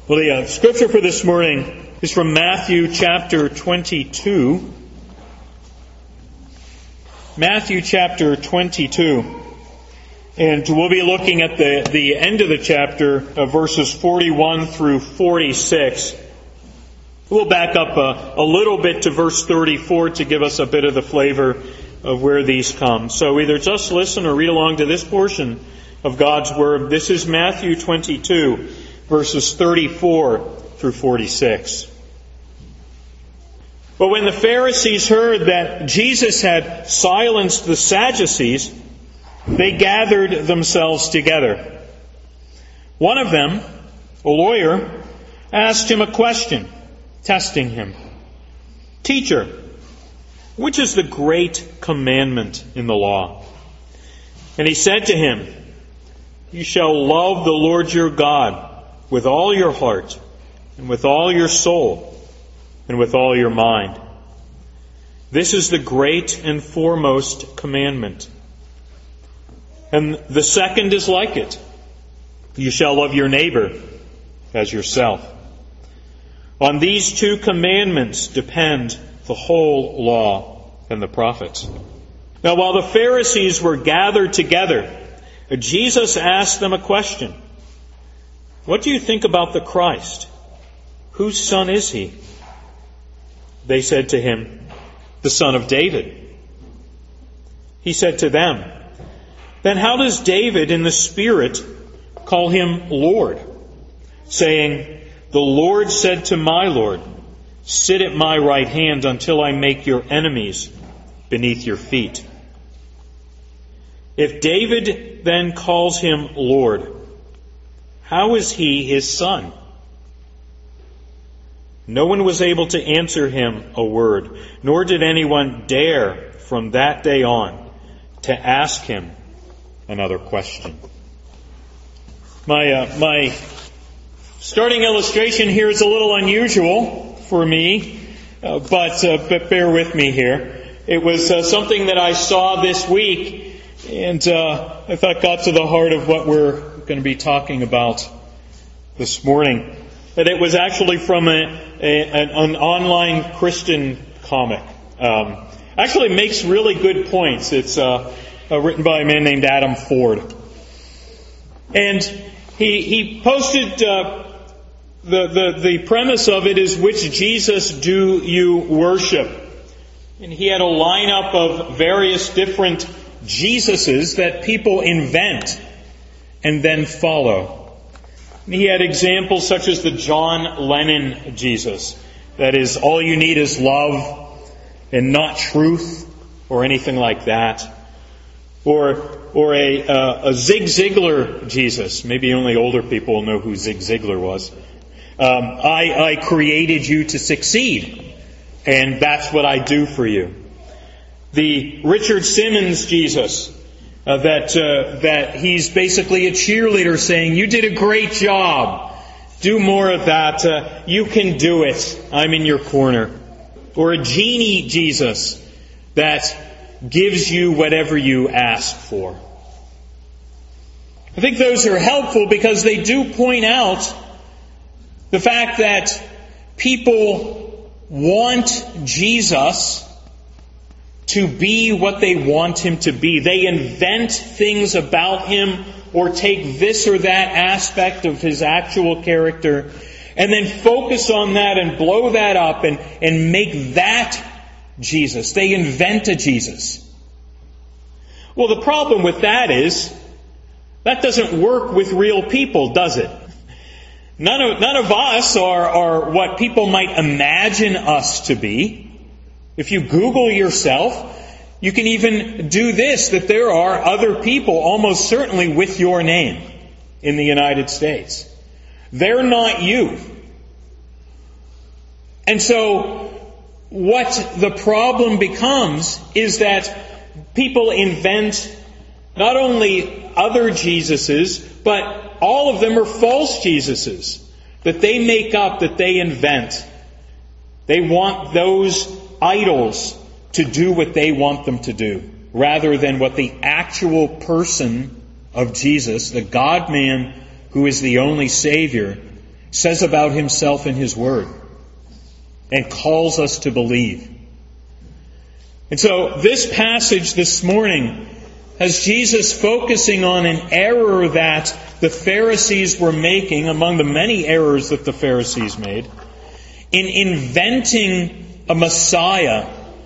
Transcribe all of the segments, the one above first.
Well, the scripture for this morning is from Matthew chapter 22. Matthew chapter 22. And we'll be looking at the end of the chapter, verses 41 through 46. We'll back up a little bit to verse 34 to give us a bit of the flavor of where these come. So either just listen or read along to this portion of God's Word. This is Matthew 22, verses 34 through 46. But when the Pharisees heard that Jesus had silenced the Sadducees, they gathered themselves together. One of them, a lawyer, asked him a question, testing him. "Teacher, which is the great commandment in the law?" And he said to him, "You shall love the Lord your God with all your heart, and with all your soul, and with all your mind. This is the great and foremost commandment. And the second is like it. You shall love your neighbor as yourself. On these two commandments depend the whole law and the prophets." Now, while the Pharisees were gathered together, Jesus asked them a question. "What do you think about the Christ? Whose son is he?" They said to him, "The son of David." He said to them, "Then how does David in the Spirit call him Lord, saying, 'The Lord said to my Lord, sit at my right hand until I make your enemies beneath your feet'? If David then calls him Lord, how is he his son?" No one was able to answer him a word, nor did anyone dare from that day on to ask him another question. My starting illustration here is a little unusual for me, but bear with me here. It was something that I saw this week, and I thought got to the heart of what we're going to be talking about this morning. That it was actually from an online Christian comic. Actually makes really good points. It's written by a man named Adam Ford. And he posted the premise of it is, "Which Jesus do you worship?" And he had a lineup of various different Jesuses that people invent and then follow. He had examples such as the John Lennon Jesus. That is, all you need is love and not truth or anything like that. Or a Zig Ziglar Jesus. Maybe only older people know who Zig Ziglar was. I created you to succeed, and that's what I do for you. The Richard Simmons Jesus. That he's basically a cheerleader saying, "You did a great job. Do more of that. You can do it. I'm in your corner." Or a genie Jesus that gives you whatever you ask for. I think those are helpful because they do point out the fact that people want Jesus to be what they want him to be. They invent things about him or take this or that aspect of his actual character and then focus on that and blow that up and make that Jesus. They invent a Jesus. Well, the problem with that is that doesn't work with real people, does it? None of us are what people might imagine us to be. If you Google yourself, you can even do this, that there are other people almost certainly with your name in the United States. They're not you. And so what the problem becomes is that people invent not only other Jesuses, but all of them are false Jesuses that they make up, that they invent. They want those idols to do what they want them to do, rather than what the actual person of Jesus, the God-man who is the only Savior, says about himself in his word, and calls us to believe. And so this passage this morning has Jesus focusing on an error that the Pharisees were making, among the many errors that the Pharisees made, in inventing a Messiah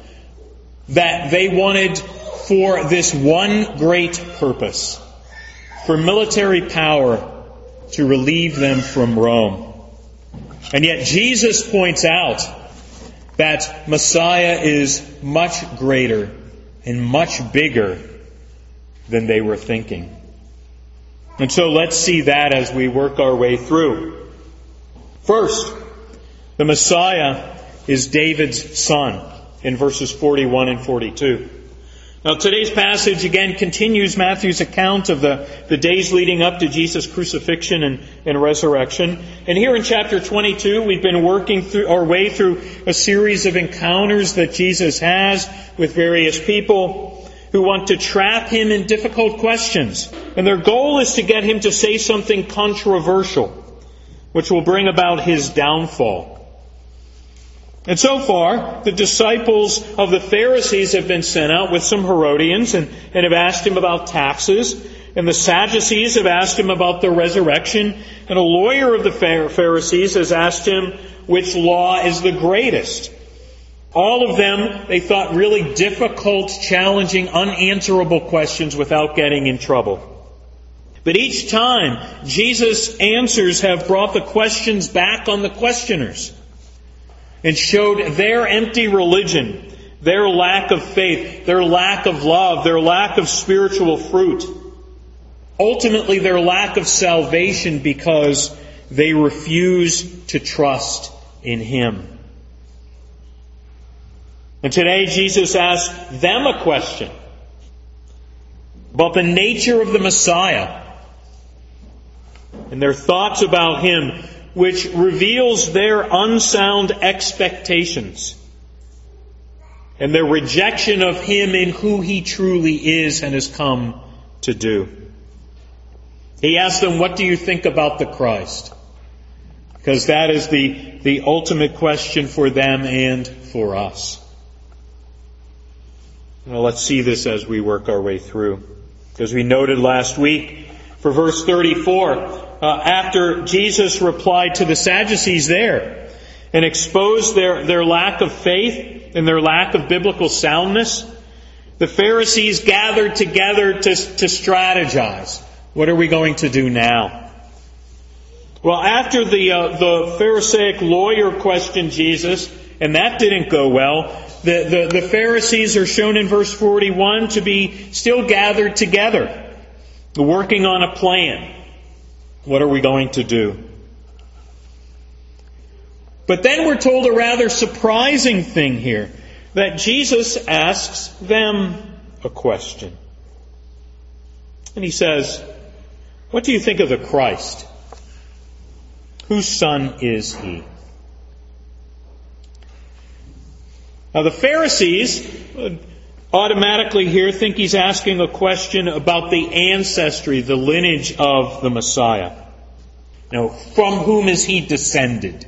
that they wanted for this one great purpose, for military power to relieve them from Rome. And yet Jesus points out that Messiah is much greater and much bigger than they were thinking. And so let's see that as we work our way through. First, the Messiah is David's son in verses 41 and 42. Now today's passage again continues Matthew's account of the days leading up to Jesus' crucifixion and resurrection. And here in chapter 22 we've been working through our way through a series of encounters that Jesus has with various people who want to trap him in difficult questions. And their goal is to get him to say something controversial, which will bring about his downfall. And so far, the disciples of the Pharisees have been sent out with some Herodians and have asked him about taxes. And the Sadducees have asked him about the resurrection. And a lawyer of the Pharisees has asked him which law is the greatest. All of them, they thought, really difficult, challenging, unanswerable questions without getting in trouble. But each time, Jesus' answers have brought the questions back on the questioners and showed their empty religion, their lack of faith, their lack of love, their lack of spiritual fruit. Ultimately, their lack of salvation because they refuse to trust in Him. And today, Jesus asks them a question about the nature of the Messiah and their thoughts about Him, which reveals their unsound expectations and their rejection of Him in who He truly is and has come to do. He asks them, what do you think about the Christ? Because that is the ultimate question for them and for us. Well, let's see this as we work our way through. Because we noted last week, for verse 34, after Jesus replied to the Sadducees there and exposed their lack of faith and their lack of biblical soundness, the Pharisees gathered together to strategize. What are we going to do now? Well, after the Pharisaic lawyer questioned Jesus, and that didn't go well, the Pharisees are shown in verse 41 to be still gathered together, working on a plan. What are we going to do? But then we're told a rather surprising thing here, that Jesus asks them a question. And He says, what do you think of the Christ? Whose son is He? Now the Pharisees automatically here think He's asking a question about the ancestry, the lineage of the Messiah. Now, from whom is He descended?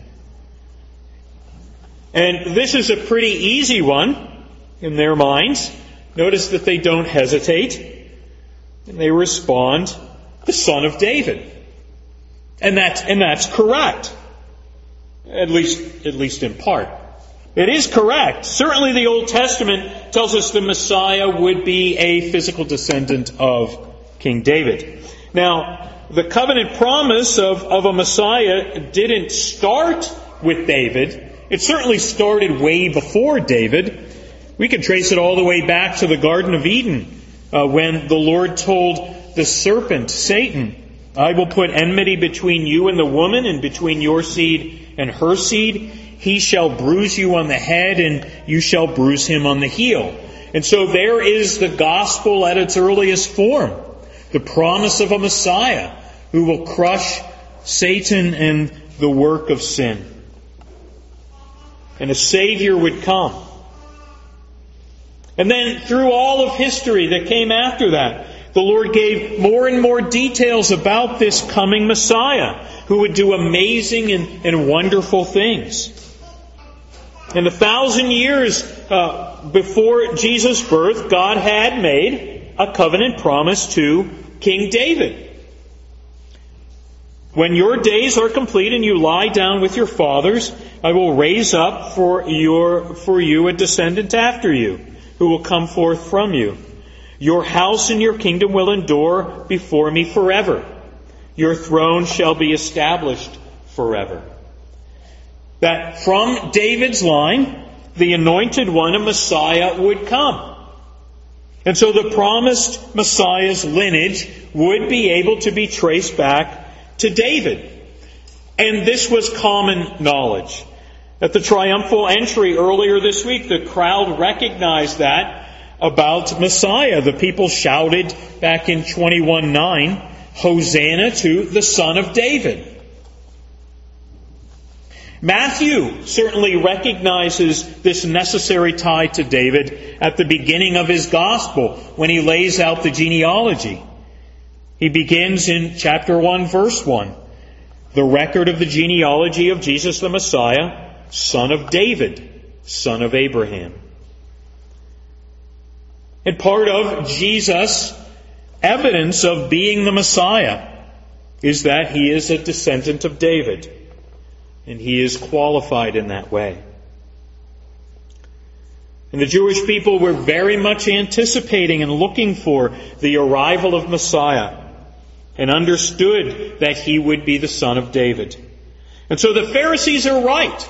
And this is a pretty easy one in their minds. Notice that they don't hesitate. And they respond, the son of David. And that's correct. At least in part. It is correct. Certainly the Old Testament tells us the Messiah would be a physical descendant of King David. Now, the covenant promise of a Messiah didn't start with David. It certainly started way before David. We can trace it all the way back to the Garden of Eden, when the Lord told the serpent, Satan, I will put enmity between you and the woman, and between your seed and her seed. He shall bruise you on the head, and you shall bruise him on the heel. And so there is the gospel at its earliest form. The promise of a Messiah who will crush Satan and the work of sin. And a Savior would come. And then through all of history that came after that, the Lord gave more and more details about this coming Messiah. who would do amazing and wonderful things. In the 1,000 years before Jesus' birth, God had made a covenant promise to King David. When your days are complete and you lie down with your fathers, I will raise up for you a descendant after you, who will come forth from you. Your house and your kingdom will endure before me forever. Your throne shall be established forever. That from David's line, the anointed one, a Messiah, would come. And so the promised Messiah's lineage would be able to be traced back to David. And this was common knowledge. At the triumphal entry earlier this week, the crowd recognized that about Messiah. The people shouted back in 21:9, Hosanna to the Son of David. Matthew certainly recognizes this necessary tie to David at the beginning of his gospel when he lays out the genealogy. He begins in chapter 1, verse 1. The record of the genealogy of Jesus the Messiah, son of David, son of Abraham. And part of Jesus' evidence of being the Messiah is that he is a descendant of David. And he is qualified in that way. And the Jewish people were very much anticipating and looking for the arrival of Messiah, and understood that he would be the son of David. And so the Pharisees are right.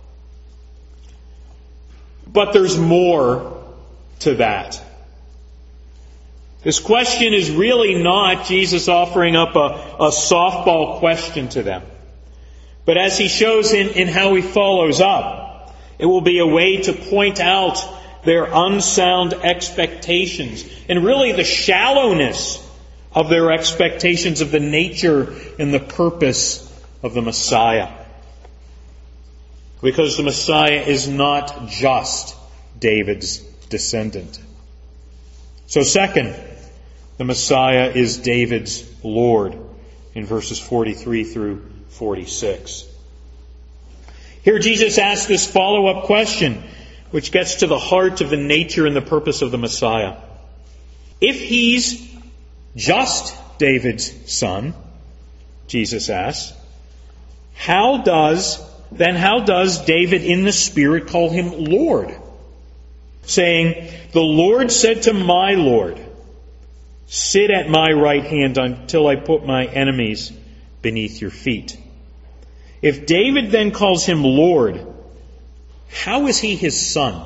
But there's more to that. This question is really not Jesus offering up a softball question to them. But as he shows in how he follows up, it will be a way to point out their unsound expectations and really the shallowness of their expectations of the nature and the purpose of the Messiah. Because the Messiah is not just David's descendant. So second, the Messiah is David's Lord in verses 43 through 46. Here Jesus asks this follow-up question, which gets to the heart of the nature and the purpose of the Messiah. If he's just David's son, Jesus asks, how does David in the Spirit call him Lord? Saying, the Lord said to my Lord, sit at my right hand until I put my enemies beneath your feet. If David then calls him Lord, how is he his son?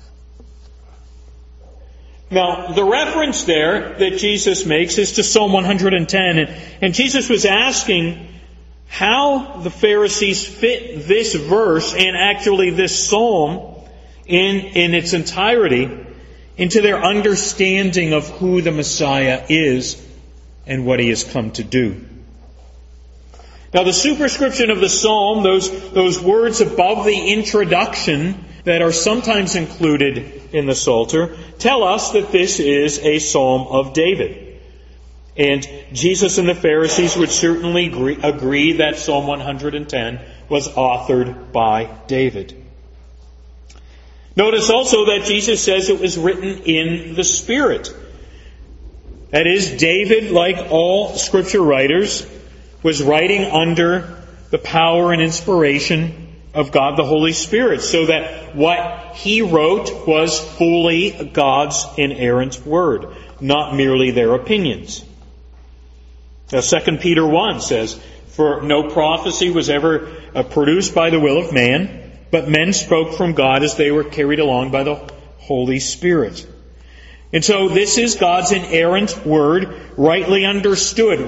Now, the reference there that Jesus makes is to Psalm 110. And Jesus was asking how the Pharisees fit this verse and actually this psalm in its entirety into their understanding of who the Messiah is and what he has come to do. Now, the superscription of the psalm, those words above the introduction that are sometimes included in the Psalter, tell us that this is a psalm of David. And Jesus and the Pharisees would certainly agree that Psalm 110 was authored by David. Notice also that Jesus says it was written in the Spirit. That is, David, like all Scripture writers, was writing under the power and inspiration of God the Holy Spirit, so that what he wrote was fully God's inerrant word, not merely their opinions. Now, 2 Peter 1 says, for no prophecy was ever produced by the will of man, but men spoke from God as they were carried along by the Holy Spirit. And so this is God's inerrant word, rightly understood,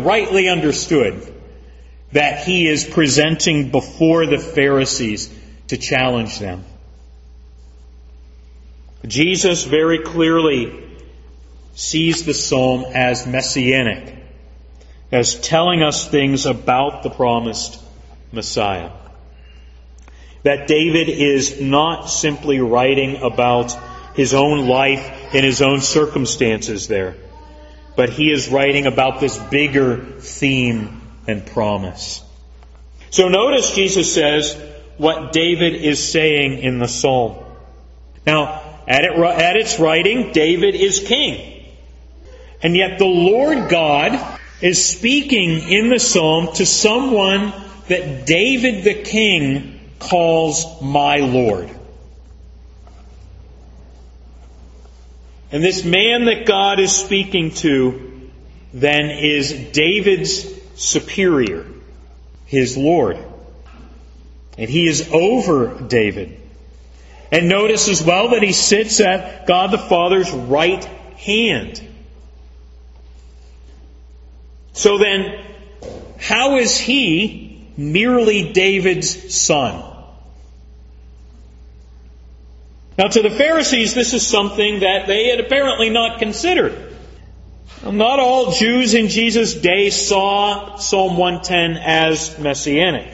that he is presenting before the Pharisees to challenge them. Jesus very clearly sees the psalm as messianic, as telling us things about the promised Messiah. That David is not simply writing about his own life and his own circumstances there, but he is writing about this bigger theme and promise. So notice Jesus says what David is saying in the psalm. Now, at its writing, David is king. And yet the Lord God is speaking in the psalm to someone that David the king calls my Lord. And this man that God is speaking to then is David's superior, his Lord. And he is over David. And notice as well that he sits at God the Father's right hand. So then, how is he merely David's son? Now, to the Pharisees, this is something that they had apparently not considered. Not all Jews in Jesus' day saw Psalm 110 as messianic.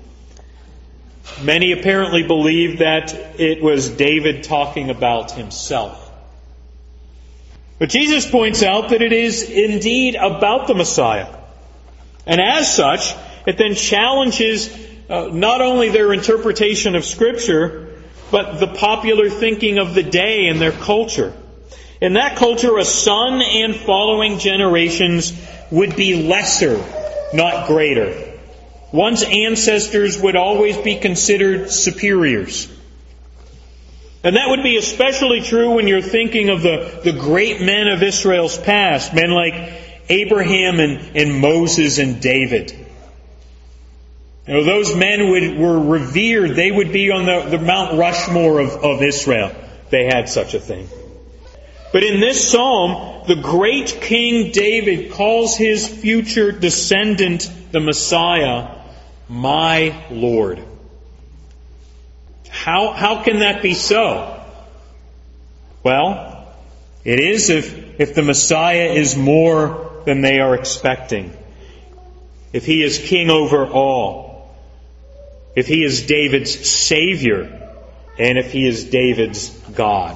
Many apparently believed that it was David talking about himself. But Jesus points out that it is indeed about the Messiah. And as such, it then challenges not only their interpretation of Scripture, but the popular thinking of the day and their culture. In that culture, a son and following generations would be lesser, not greater. One's ancestors would always be considered superiors. And that would be especially true when you're thinking of the great men of Israel's past, men like Abraham and Moses and David. You know, those men were revered. They would be on the Mount Rushmore of Israel. They had such a thing. But in this psalm, the great King David calls his future descendant, the Messiah, my Lord. How can that be so? Well, it is if the Messiah is more than they are expecting. If he is king over all. If he is David's Savior. And if he is David's God.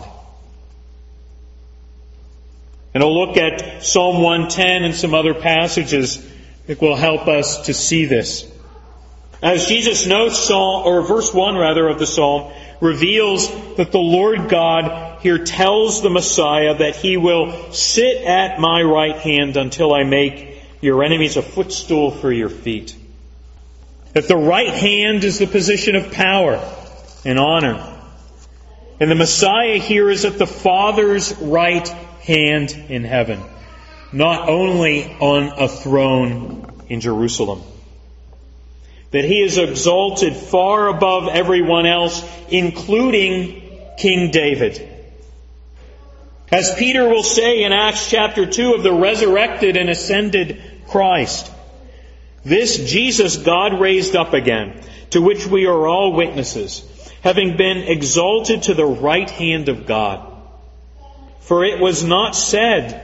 And I'll look at Psalm 110 and some other passages that will help us to see this. As Jesus notes, verse 1 of the Psalm reveals that the Lord God here tells the Messiah that he will sit at my right hand until I make your enemies a footstool for your feet. That the right hand is the position of power and honor. And the Messiah here is at the Father's right hand in heaven, not only on a throne in Jerusalem. That he is exalted far above everyone else, including King David. As Peter will say in Acts chapter 2 of the resurrected and ascended Christ, this Jesus God raised up again, to which we are all witnesses, having been exalted to the right hand of God. For it was not said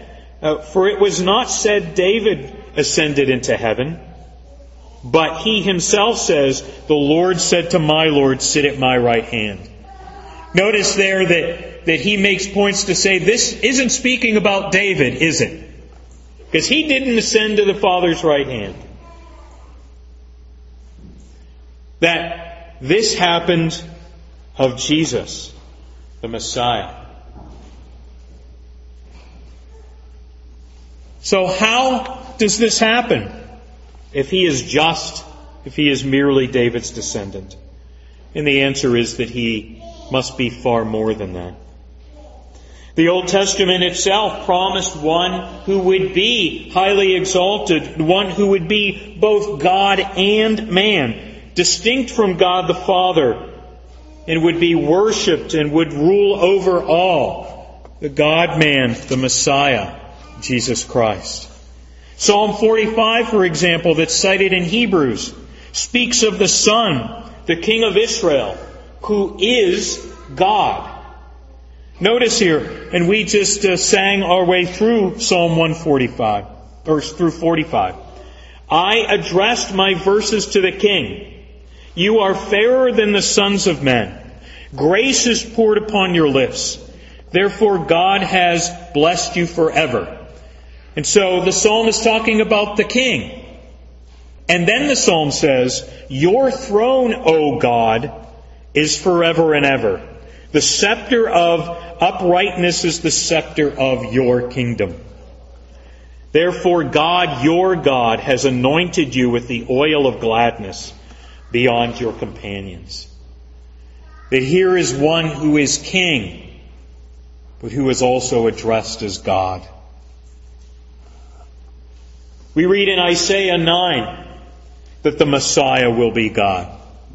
David ascended into heaven, but he himself says, the Lord said to my Lord, sit at my right hand. Notice there that he makes points to say this isn't speaking about David, is it? Because he didn't ascend to the Father's right hand. That this happened of Jesus, the Messiah. So how does this happen? If he is just, if he is merely David's descendant? And the answer is that he must be far more than that. The Old Testament itself promised one who would be highly exalted, one who would be both God and man, distinct from God the Father, and would be worshipped and would rule over all. The God-man, the Messiah, Jesus Christ. Psalm 45, for example, that's cited in Hebrews, speaks of the Son, the King of Israel, who is God. Notice here, and we just sang our way through Psalm 145, or through 45. I addressed my verses to the King. You are fairer than the sons of men. Grace is poured upon your lips. Therefore God has blessed you forever. And so the psalm is talking about the King. And then the psalm says, "Your throne, O God, is forever and ever. The scepter of uprightness is the scepter of your kingdom. Therefore God, your God, has anointed you with the oil of gladness beyond your companions." That here is one who is king, but who is also addressed as God. We read in Isaiah 9 that the Messiah will be God.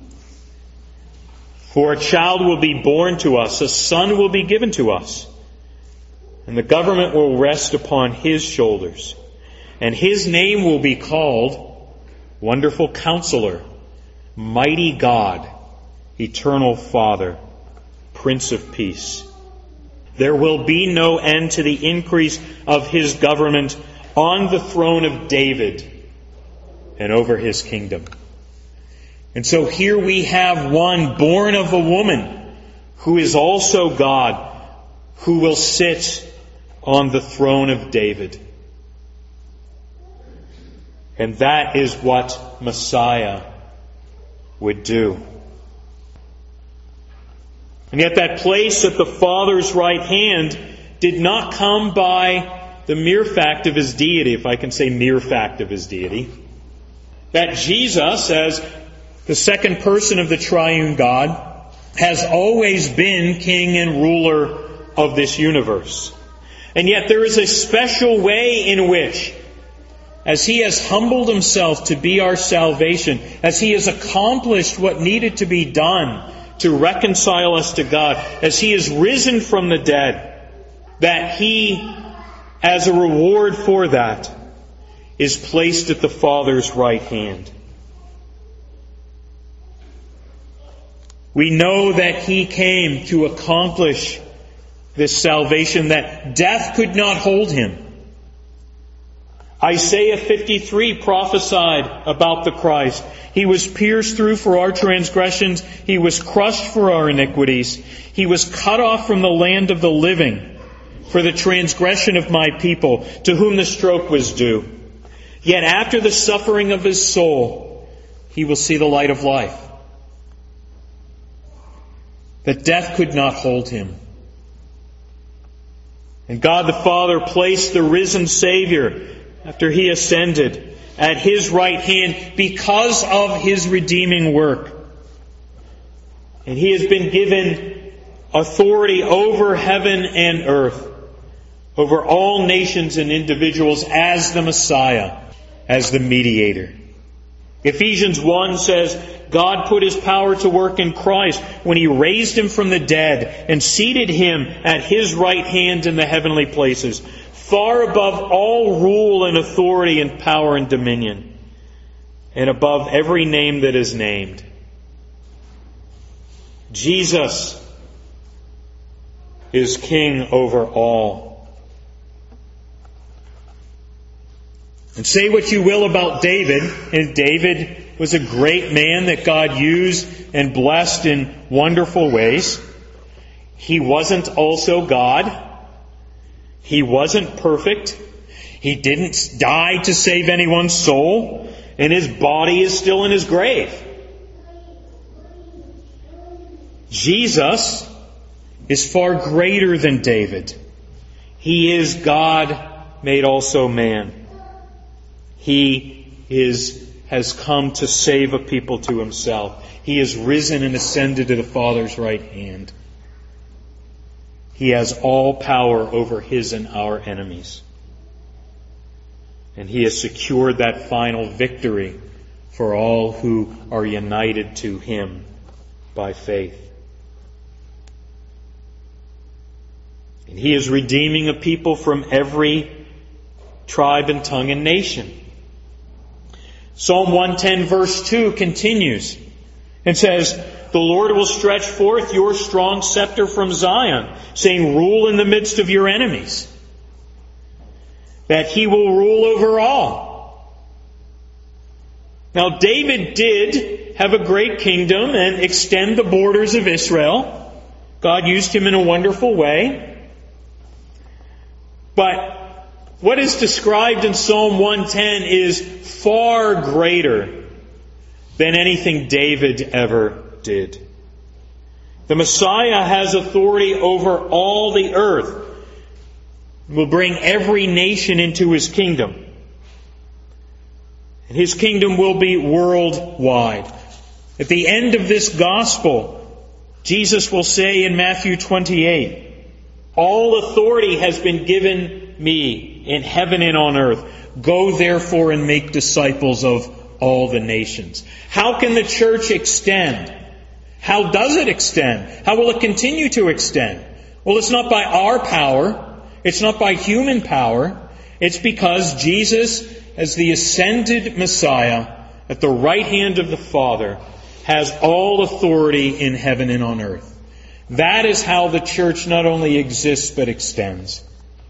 "For a child will be born to us, a son will be given to us, and the government will rest upon his shoulders. And his name will be called Wonderful Counselor, Mighty God, Eternal Father, Prince of Peace. There will be no end to the increase of his government on the throne of David and over his kingdom." And so here we have one born of a woman who is also God, who will sit on the throne of David. And that is what Messiah would do. And yet that place at the Father's right hand did not come by the mere fact of his deity, if I can say mere fact of his deity. That Jesus, as the second person of the triune God, has always been king and ruler of this universe. And yet there is a special way in which, as he has humbled himself to be our salvation, as he has accomplished what needed to be done to reconcile us to God, as he has risen from the dead, that he, as a reward for that, is placed at the Father's right hand. We know that he came to accomplish this salvation, that death could not hold him. Isaiah 53 prophesied about the Christ. He was pierced through for our transgressions. He was crushed for our iniquities. He was cut off from the land of the living for the transgression of my people, to whom the stroke was due. Yet after the suffering of his soul, he will see the light of life. That death could not hold him. And God the Father placed the risen Savior, after he ascended, at his right hand because of his redeeming work. And he has been given authority over heaven and earth, over all nations and individuals, as the Messiah, as the mediator. Ephesians 1 says, God put his power to work in Christ when he raised him from the dead and seated him at his right hand in the heavenly places, far above all rule and authority and power and dominion, and above every name that is named. Jesus is king over all. And say what you will about David, and David was a great man that God used and blessed in wonderful ways. He wasn't also God. He wasn't perfect. He didn't die to save anyone's soul, and his body is still in his grave. Jesus is far greater than David. He is God made also man. He has come to save a people to himself. He is risen and ascended to the Father's right hand. He has all power over his and our enemies. And he has secured that final victory for all who are united to him by faith. And he is redeeming a people from every tribe and tongue and nation. Psalm 110 verse 2 continues and says, the Lord will stretch forth your strong scepter from Zion, saying, rule in the midst of your enemies. That he will rule over all. Now, David did have a great kingdom and extend the borders of Israel. God used him in a wonderful way. But what is described in Psalm 110 is far greater than anything David ever did. The Messiah has authority over all the earth. He will bring every nation into His kingdom. And His kingdom will be worldwide. At the end of this gospel, Jesus will say in Matthew 28, all authority has been given me in heaven and on earth. Go therefore and make disciples of all the nations. How can the church extend? How does it extend? How will it continue to extend? Well, it's not by our power. It's not by human power. It's because Jesus, as the ascended Messiah, at the right hand of the Father, has all authority in heaven and on earth. That is how the church not only exists but extends.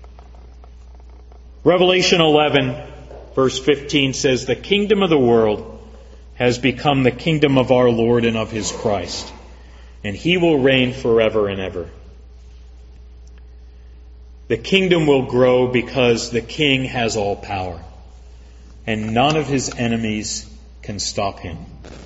Revelation 11, verse 15 says, the kingdom of the world has become the kingdom of our Lord and of His Christ, and He will reign forever and ever. The kingdom will grow because the King has all power, and none of His enemies can stop Him.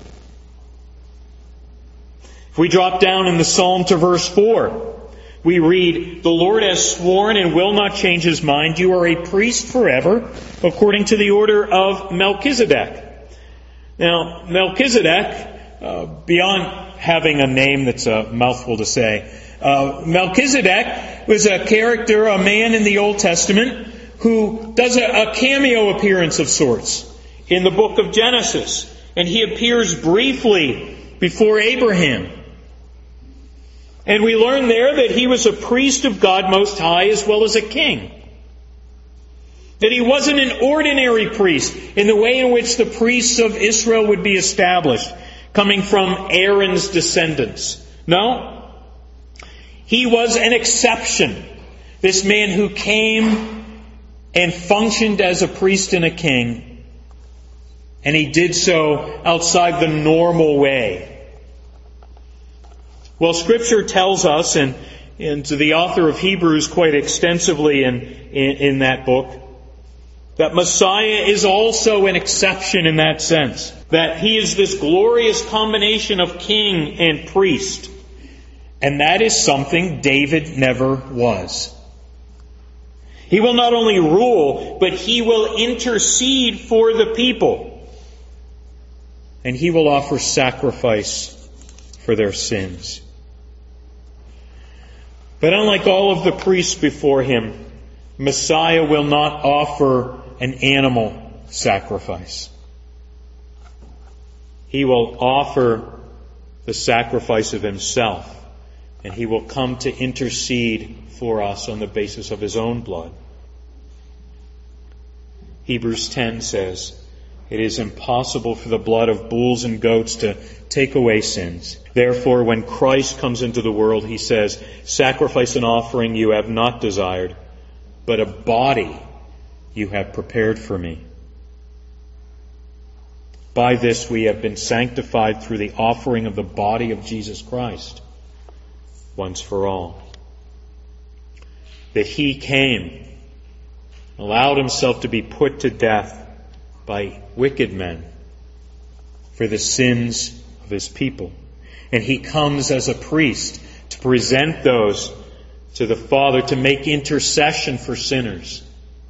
If we drop down in the Psalm to verse 4, we read, the Lord has sworn and will not change His mind. You are a priest forever, according to the order of Melchizedek. Now, Melchizedek, beyond having a name that's a mouthful to say, Melchizedek was a character, a man in the Old Testament, who does a cameo appearance of sorts in the book of Genesis. And he appears briefly before Abraham. And we learn there that he was a priest of God Most High as well as a king. That he wasn't an ordinary priest in the way in which the priests of Israel would be established, coming from Aaron's descendants. No. He was an exception. This man who came and functioned as a priest and a king. And he did so outside the normal way. Well, Scripture tells us, and the author of Hebrews quite extensively in that book, that Messiah is also an exception in that sense. That He is this glorious combination of king and priest. And that is something David never was. He will not only rule, but He will intercede for the people. And He will offer sacrifice for their sins. But unlike all of the priests before Him, Messiah will not offer an animal sacrifice. He will offer the sacrifice of Himself, and He will come to intercede for us on the basis of His own blood. Hebrews 10 says, it is impossible for the blood of bulls and goats to take away sins. Therefore, when Christ comes into the world, He says, sacrifice and offering you have not desired, but a body you have prepared for me. By this we have been sanctified through the offering of the body of Jesus Christ, once for all. That He came, allowed Himself to be put to death by wicked men for the sins of His people. And He comes as a priest to present those to the Father, to make intercession for sinners.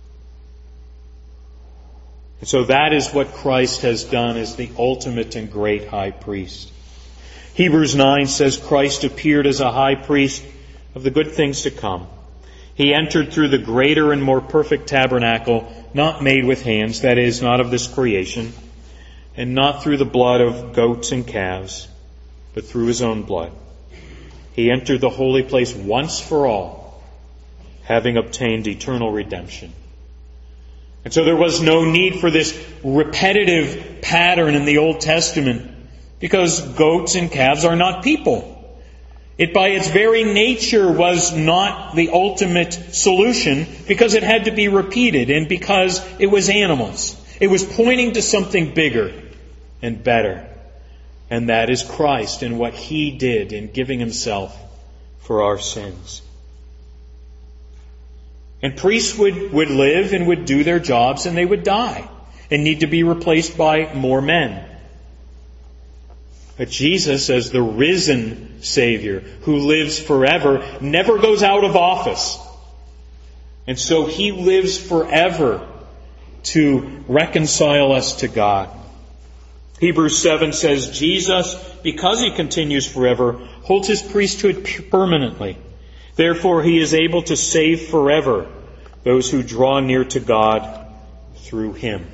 And so that is what Christ has done as the ultimate and great high priest. Hebrews 9 says Christ appeared as a high priest of the good things to come. He entered through the greater and more perfect tabernacle, not made with hands, that is, not of this creation, and not through the blood of goats and calves, but through His own blood. He entered the holy place once for all, having obtained eternal redemption. And so there was no need for this repetitive pattern in the Old Testament, because goats and calves are not people. It by its very nature was not the ultimate solution, because it had to be repeated and because it was animals. It was pointing to something bigger and better. And that is Christ and what He did in giving Himself for our sins. And priests would live and would do their jobs, and they would die and need to be replaced by more men. But Jesus, as the risen Savior who lives forever, never goes out of office. And so He lives forever to reconcile us to God. Hebrews 7 says, Jesus, because He continues forever, holds His priesthood permanently. Therefore He is able to save forever those who draw near to God through Him.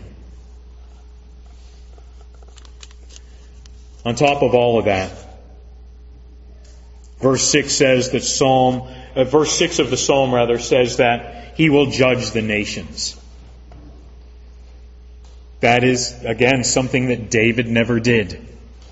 On top of all of that, verse 6 says that verse 6 of the Psalm says that He will judge the nations. That is, again, something that David never did.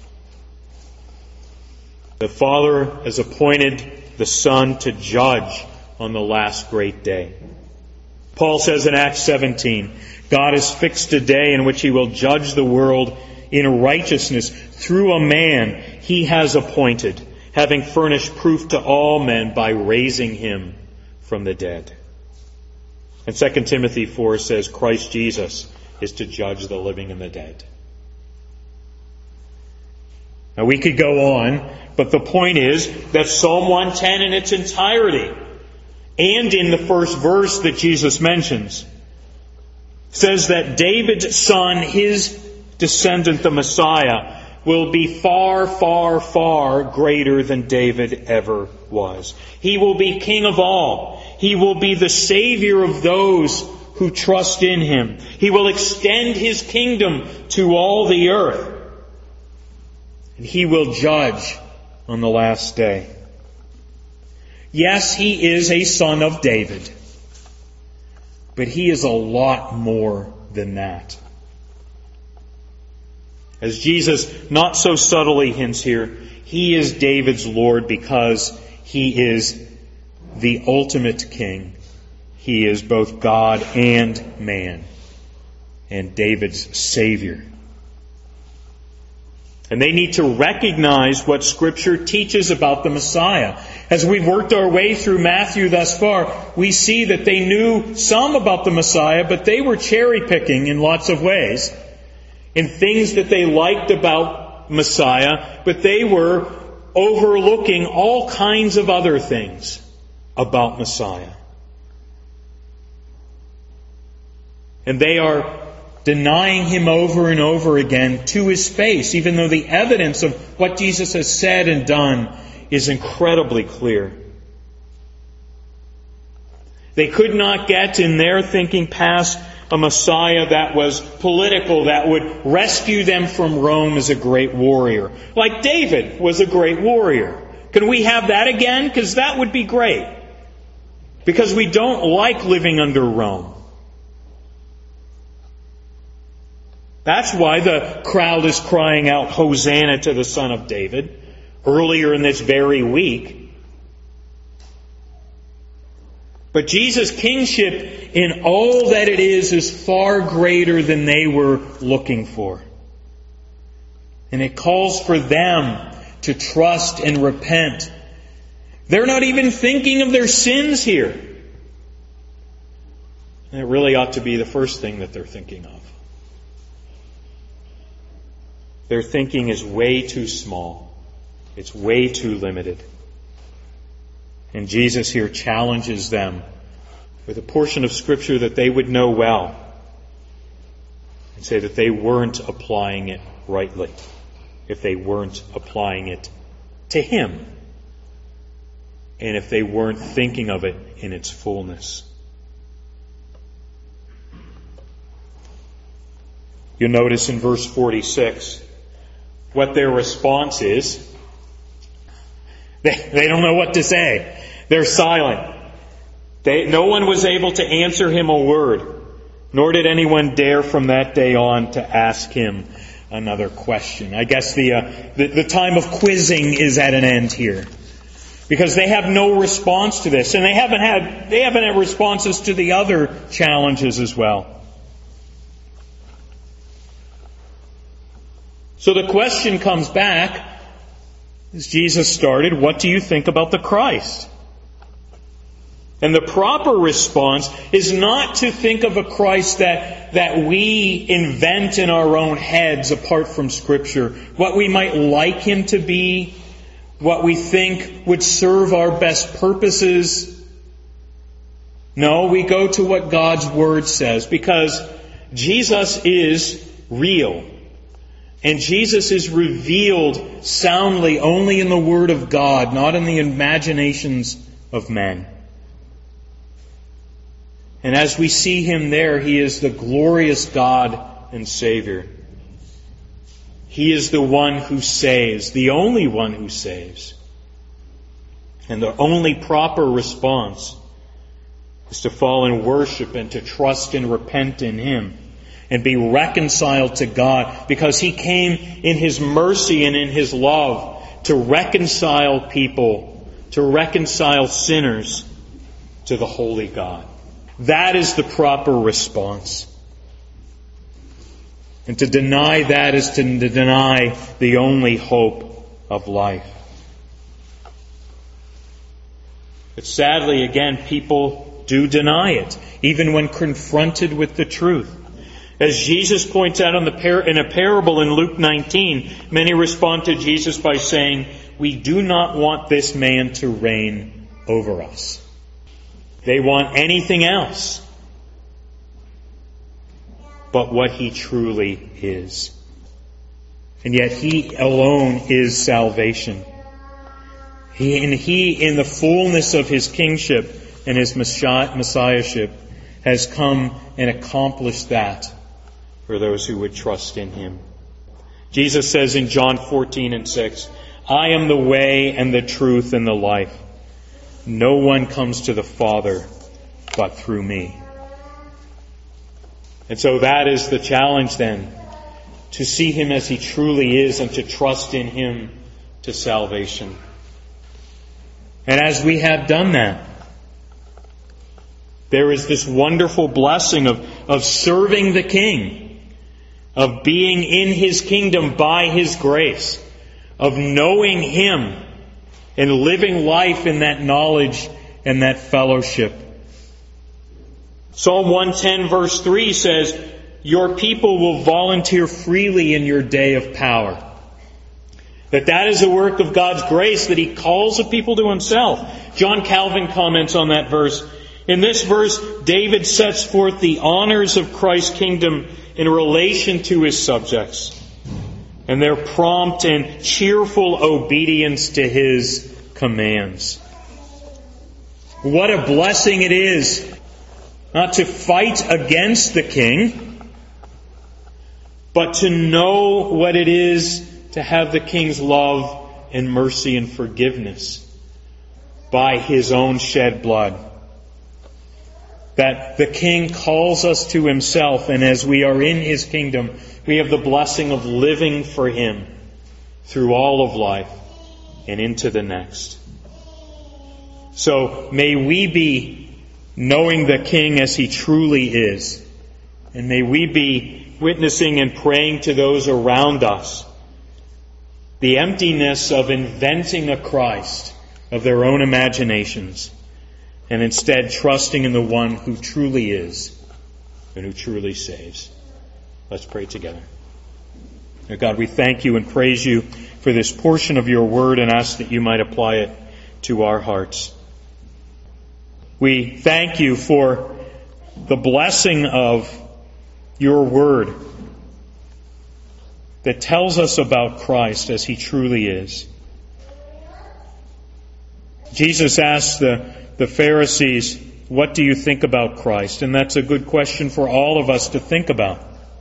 The Father has appointed the Son to judge on the last great day. Paul says in Acts 17, God has fixed a day in which He will judge the world in righteousness through a man He has appointed, having furnished proof to all men by raising Him from the dead. And 2 Timothy 4 says Christ Jesus is to judge the living and the dead. Now we could go on, but the point is that Psalm 110 in its entirety, and in the first verse that Jesus mentions, says that David's son, his descendant, the Messiah, will be far, far, far greater than David ever was. He will be King of all. He will be the Savior of those who trust in Him. He will extend His kingdom to all the earth. And He will judge on the last day. Yes, He is a son of David. But He is a lot more than that. As Jesus not so subtly hints here, He is David's Lord because He is the ultimate King. He is both God and man, and David's Savior. And they need to recognize what Scripture teaches about the Messiah. As we've worked our way through Matthew thus far, we see that they knew some about the Messiah, but they were cherry-picking in lots of ways, in things that they liked about Messiah, but they were overlooking all kinds of other things about Messiah. And they are denying Him over and over again to His face, even though the evidence of what Jesus has said and done is incredibly clear. They could not get in their thinking past a Messiah that was political, that would rescue them from Rome as a great warrior. Like David was a great warrior. Can we have that again? Because that would be great. Because we don't like living under Rome. That's why the crowd is crying out, Hosanna to the Son of David, earlier in this very week. But Jesus' kingship in all that it is far greater than they were looking for. And it calls for them to trust and repent. They're not even thinking of their sins here. And it really ought to be the first thing that they're thinking of. Their thinking is way too small. It's way too limited. And Jesus here challenges them with a portion of Scripture that they would know well and say that they weren't applying it rightly, if they weren't applying it to Him, and if they weren't thinking of it in its fullness. You'll notice in verse 46 what their response is. They don't know what to say. They're silent. No one was able to answer Him a word, nor did anyone dare from that day on to ask Him another question. I guess the time of quizzing is at an end here, because they have no response to this, and they haven't had responses to the other challenges as well. So the question comes back, as Jesus started, what do you think about the Christ? And the proper response is not to think of a Christ that we invent in our own heads apart from Scripture, what we might like Him to be, what we think would serve our best purposes. No, we go to what God's Word says, because Jesus is real. And Jesus is revealed soundly only in the Word of God, not in the imaginations of men. And as we see Him there, He is the glorious God and Savior. He is the one who saves, the only one who saves. And the only proper response is to fall in worship and to trust and repent in Him and be reconciled to God, because He came in His mercy and in His love to reconcile people, to reconcile sinners to the holy God. That is the proper response. And to deny that is to deny the only hope of life. But sadly, again, people do deny it, even when confronted with the truth. As Jesus points out in a parable in Luke 19, many respond to Jesus by saying, "We do not want this man to reign over us." They want anything else but what He truly is. And yet He alone is salvation. He, in the fullness of His kingship and His messiahship, has come and accomplished that for those who would trust in Him. Jesus says in John 14:6, "I am the way and the truth and the life. No one comes to the Father but through me." And so that is the challenge then, to see Him as He truly is and to trust in Him to salvation. And as we have done that, there is this wonderful blessing of serving the King, of being in His kingdom by His grace, of knowing Him and living life in that knowledge and that fellowship. Psalm 110 verse 3 says, "Your people will volunteer freely in your day of power." That is a work of God's grace, that He calls a people to Himself. John Calvin comments on that verse. In this verse, David sets forth the honors of Christ's kingdom in relation to His subjects and their prompt and cheerful obedience to His commands. What a blessing it is not to fight against the King, but to know what it is to have the King's love and mercy and forgiveness by His own shed blood. That the King calls us to Himself, and as we are in His kingdom, we have the blessing of living for Him through all of life and into the next. So may we be knowing the King as He truly is, and may we be witnessing and praying to those around us the emptiness of inventing a Christ of their own imaginations, and instead trusting in the one who truly is and who truly saves. Let's pray together. Dear God, we thank You and praise You for this portion of Your Word and ask that You might apply it to our hearts. We thank You for the blessing of Your Word that tells us about Christ as He truly is. Jesus asked the Pharisees, "What do you think about Christ?" And that's a good question for all of us to think about.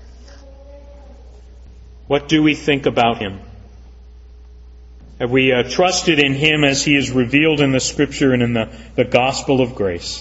What do we think about Him? Have we trusted in Him as He is revealed in the Scripture and in the gospel of grace?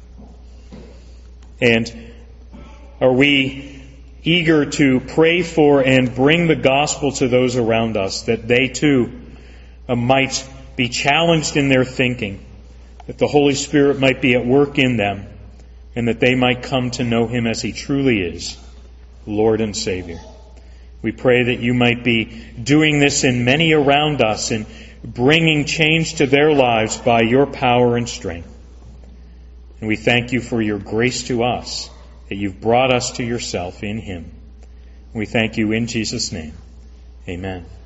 And are we eager to pray for and bring the gospel to those around us, that they too might be challenged in their thinking, that the Holy Spirit might be at work in them, and that they might come to know Him as He truly is, Lord and Savior? We pray that You might be doing this in many around us and bringing change to their lives by Your power and strength. And we thank you for your grace to us, that you've brought us to yourself in him. We thank you in Jesus' name. Amen.